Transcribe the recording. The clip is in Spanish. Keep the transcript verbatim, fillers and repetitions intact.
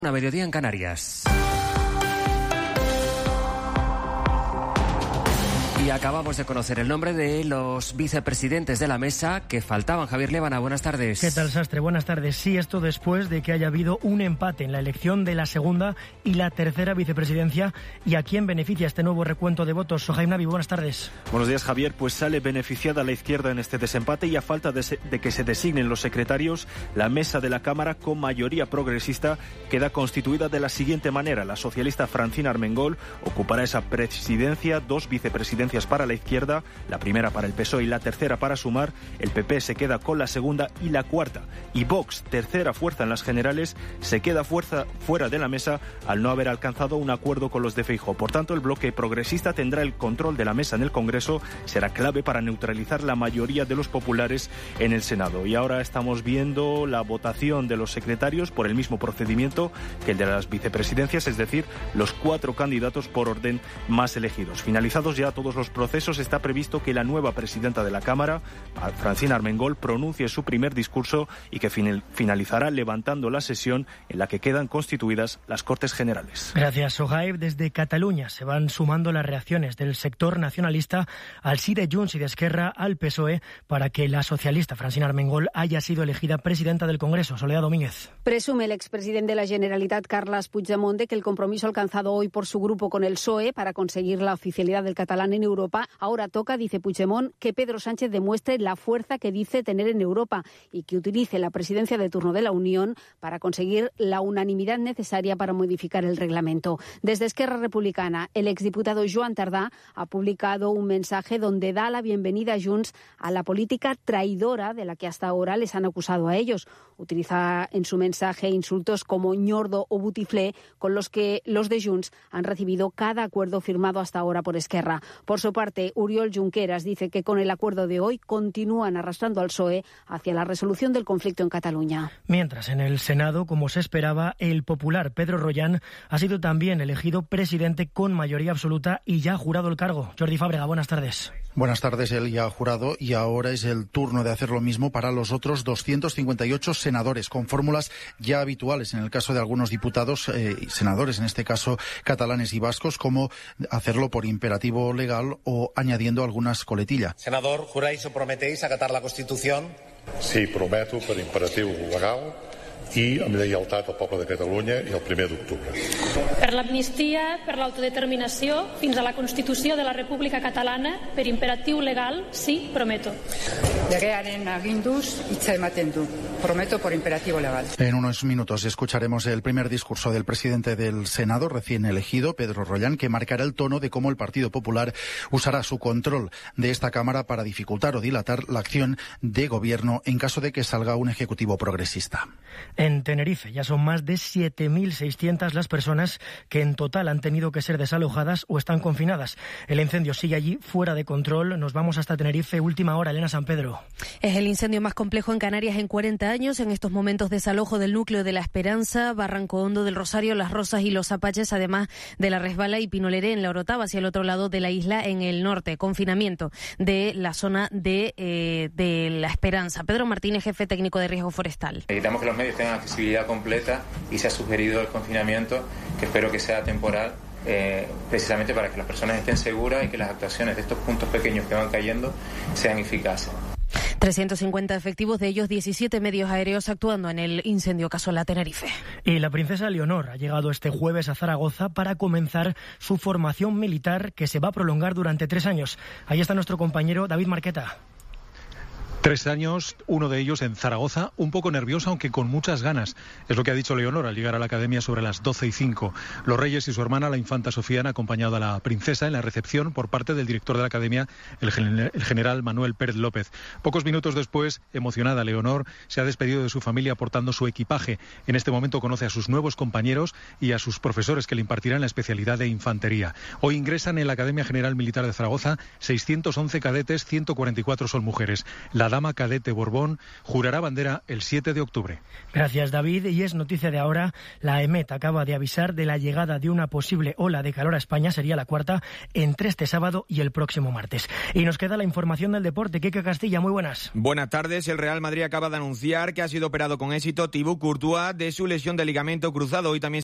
A mediodía en Canarias. Y acabamos de conocer el nombre de los vicepresidentes de la mesa que faltaban. Javier Lébana, buenas tardes. ¿Qué tal, Sastre? Buenas tardes. Sí, esto después de que haya habido un empate en la elección de la segunda y la tercera vicepresidencia. ¿Y a quién beneficia este nuevo recuento de votos? Sohaib Nabi, buenas tardes. Buenos días, Javier. Pues sale beneficiada la izquierda en este desempate y a falta de, se- de que se designen los secretarios, la mesa de la Cámara con mayoría progresista queda constituida de la siguiente manera. La socialista Francina Armengol ocupará esa presidencia, dos vicepresidencias para la izquierda, la primera para el P S O E y la tercera para Sumar. El P P se queda con la segunda y la cuarta. Y Vox, tercera fuerza en las generales, se queda fuerza fuera de la mesa al no haber alcanzado un acuerdo con los de Feijóo. Por tanto, el bloque progresista tendrá el control de la mesa en el Congreso. Será clave para neutralizar la mayoría de los populares en el Senado. Y ahora estamos viendo la votación de los secretarios por el mismo procedimiento que el de las vicepresidencias, es decir, los cuatro candidatos por orden más elegidos. Finalizados ya todos los procesos, está previsto que la nueva presidenta de la Cámara, Francina Armengol, pronuncie su primer discurso y que finalizará levantando la sesión en la que quedan constituidas las Cortes Generales. Gracias, Sohaib. Desde Cataluña se van sumando las reacciones del sector nacionalista al sí de Junts y de Esquerra al P S O E para que la socialista Francina Armengol haya sido elegida presidenta del Congreso. Soledad Domínguez. Presume el expresidente de la Generalitat, Carles Puigdemont, de que el compromiso alcanzado hoy por su grupo con el P S O E para conseguir la oficialidad del catalán en Europa, ahora toca, dice Puigdemont, que Pedro Sánchez demuestre la fuerza que dice tener en Europa y que utilice la presidencia de turno de la Unión para conseguir la unanimidad necesaria para modificar el reglamento. Desde Esquerra Republicana, el exdiputado Joan Tardá ha publicado un mensaje donde da la bienvenida a Junts a la política traidora de la que hasta ahora les han acusado a ellos. Utiliza en su mensaje insultos como ñordo o butiflé, con los que los de Junts han recibido cada acuerdo firmado hasta ahora por Esquerra. Por su parte, Oriol Junqueras dice que con el acuerdo de hoy continúan arrastrando al P S O E hacia la resolución del conflicto en Cataluña. Mientras, en el Senado, como se esperaba, el popular Pedro Rollán ha sido también elegido presidente con mayoría absoluta y ya ha jurado el cargo. Jordi Fábrega, buenas tardes. Buenas tardes, él ya ha jurado y ahora es el turno de hacer lo mismo para los otros doscientos cincuenta y ocho senadores, con fórmulas ya habituales en el caso de algunos diputados, eh, senadores en este caso catalanes y vascos, como hacerlo por imperativo legal o añadiendo algunas coletillas. Senador, ¿juráis o prometéis acatar la Constitución? Sí, prometo per imperatiu legal i amb lleialtat al poble de Catalunya i el primer d'octubre. Per l'amnistia, per l'autodeterminació, fins a la Constitució de la República Catalana, per imperatiu legal, sí, prometo. Legearen aginduz hitza ematen du. Prometo por imperativo legal. En unos minutos escucharemos el primer discurso del presidente del Senado recién elegido, Pedro Rollán, que marcará el tono de cómo el Partido Popular usará su control de esta Cámara para dificultar o dilatar la acción de gobierno en caso de que salga un ejecutivo progresista. En Tenerife ya son más de siete mil seiscientas las personas que en total han tenido que ser desalojadas o están confinadas. El incendio sigue allí fuera de control. Nos vamos hasta Tenerife, última hora, Elena San Pedro. Es el incendio más complejo en Canarias en cuarenta años. En estos momentos, desalojo del núcleo de La Esperanza, Barranco Hondo del Rosario, Las Rosas y Los Apaches, además de La Resbala y Pinoleré en La Orotava, hacia el otro lado de la isla en el norte. Confinamiento de la zona de, eh, de La Esperanza. Pedro Martínez, jefe técnico de riesgo forestal. Necesitamos que los medios tengan accesibilidad completa y se ha sugerido el confinamiento, que espero que sea temporal, eh, precisamente para que las personas estén seguras y que las actuaciones de estos puntos pequeños que van cayendo sean eficaces. trescientos cincuenta efectivos, de ellos diecisiete medios aéreos actuando en el incendio Casola Tenerife. Y la princesa Leonor ha llegado este jueves a Zaragoza para comenzar su formación militar, que se va a prolongar durante tres años. Ahí está nuestro compañero David Marqueta. Tres años, uno de ellos en Zaragoza, un poco nerviosa, aunque con muchas ganas. Es lo que ha dicho Leonor al llegar a la academia sobre las doce y cinco. Los reyes y su hermana, la infanta Sofía, han acompañado a la princesa en la recepción por parte del director de la academia, el general Manuel Pérez López. Pocos minutos después, emocionada, Leonor se ha despedido de su familia portando su equipaje. En este momento conoce a sus nuevos compañeros y a sus profesores que le impartirán la especialidad de infantería. Hoy ingresan en la Academia General Militar de Zaragoza seiscientos once cadetes, ciento cuarenta y cuatro son mujeres. La dama cadete Borbón jurará bandera el siete de octubre. Gracias, David. Y es noticia de ahora, la EMET acaba de avisar de la llegada de una posible ola de calor a España, sería la cuarta, entre este sábado y el próximo martes. Y nos queda la información del deporte. Quique Castilla, muy buenas. Buenas tardes. El Real Madrid acaba de anunciar que ha sido operado con éxito Thibaut Courtois de su lesión de ligamento cruzado. Hoy también